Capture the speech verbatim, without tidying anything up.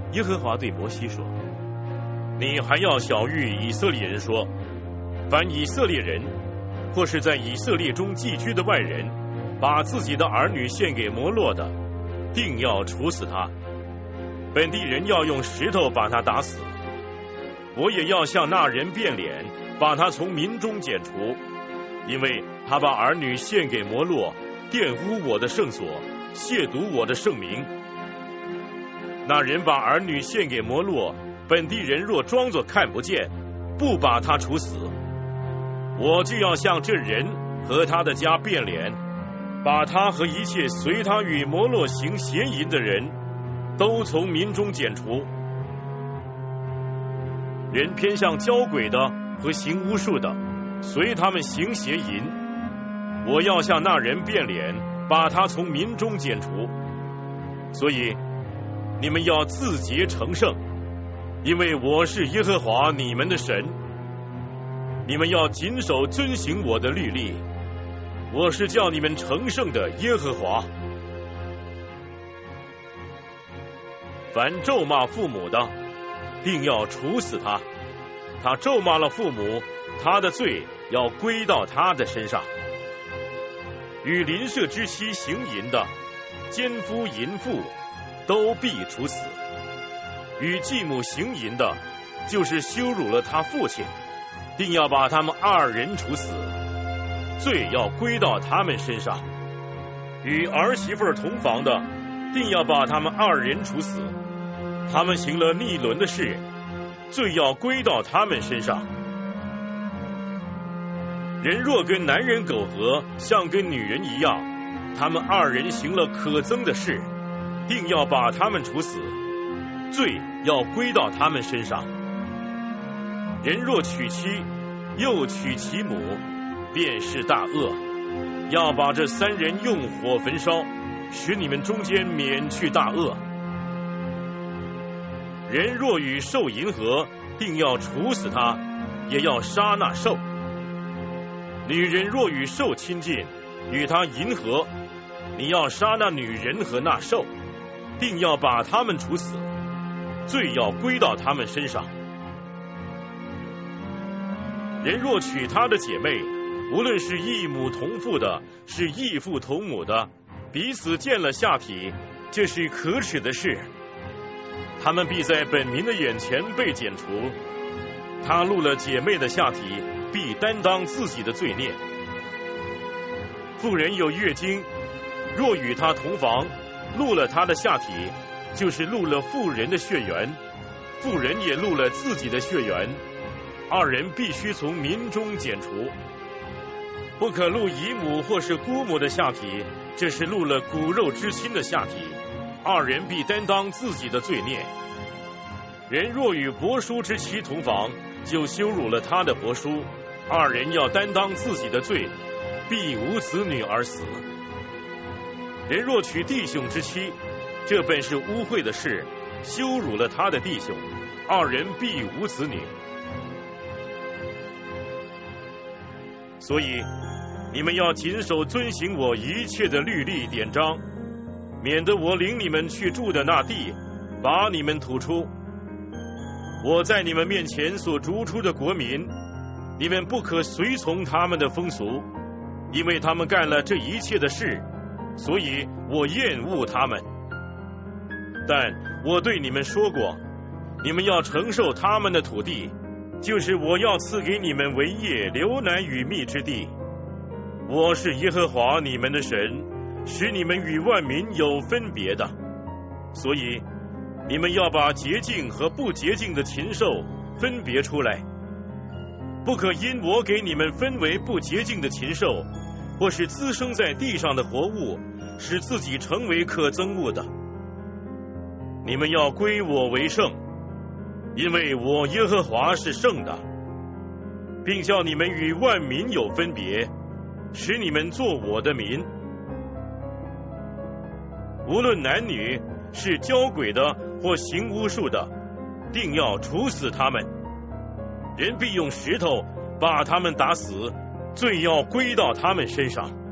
耶和华对摩西说：你还要晓谕以色列人说，凡以色列人或是在以色列中寄居的外人，把自己的儿女献给摩洛的，定要处死他。本地人要用石头把他打死。我也要向那人变脸，把他从民中剪除，因为他把儿女献给摩洛，玷污我的圣所，亵渎我的圣名。那人把儿女献给摩洛，本地人若装作看不见，不把他处死，我就要向这人和他的家变脸，把他和一切随他与摩洛行邪淫的人都从民中剪除。人偏向交鬼的和行巫术的，随他们行邪淫，我要向那人变脸，把他从民中剪除。所以你们要自洁成圣，因为我是耶和华你们的神。你们要谨守遵行我的律例，我是叫你们成圣的耶和华。凡咒骂父母的，定要处死他。他咒骂了父母，他的罪要归到他的身上。与邻舍之妻行淫的，奸夫淫妇，都必处死。与继母行淫的，就是羞辱了他父亲，定要把他们二人处死，罪要归到他们身上。与儿媳妇同房的，定要把他们二人处死。他们行了逆伦的事，罪要归到他们身上。人若跟男人苟合，像跟女人一样，他们二人行了可憎的事，定要把他们处死，罪要归到他们身上。人若娶妻，又娶其母，便是大恶，要把这三人用火焚烧，使你们中间免去大恶。人若与兽淫合，定要处死他，也要杀那兽。女人若与兽亲近，与他淫合，你要杀那女人和那兽，定要把他们处死，罪要归到他们身上。人若娶他的姐妹，无论是异母同父的，是异父同母的，彼此见了下体，这是可耻的事，他们必在本民的眼前被剪除。他录了姐妹的下体，必担当自己的罪孽。妇人有月经，若与他同房，录了他的下体，就是录了妇人的血缘，妇人也录了自己的血缘，二人必须从民中剪除。不可录姨母或是姑母的下体，这是录了骨肉之亲的下体，二人必担当自己的罪孽。人若与伯叔之妻同房，就羞辱了他的伯叔，二人要担当自己的罪，必无子女而死。人若娶弟兄之妻，这本是污秽的事，羞辱了他的弟兄，二人必无子女。所以你们要谨守遵行我一切的律例典章，免得我领你们去住的那地，把你们吐出。我在你们面前所逐出的国民，你们不可随从他们的风俗，因为他们干了这一切的事，所以我厌恶他们。但我对你们说过，你们要承受他们的土地，就是我要赐给你们为业流奶与蜜之地。我是耶和华你们的神，使你们与万民有分别的。所以你们要把洁净和不洁净的禽兽分别出来，不可因我给你们分为不洁净的禽兽，或是滋生在地上的活物，使自己成为可憎恶的。你们要归我为圣，因为我耶和华是圣的，并叫你们与万民有分别，使你们做我的民。无论男女，是交鬼的或行巫术的，定要处死他们。人必用石头把他们打死，罪要归到他们身上。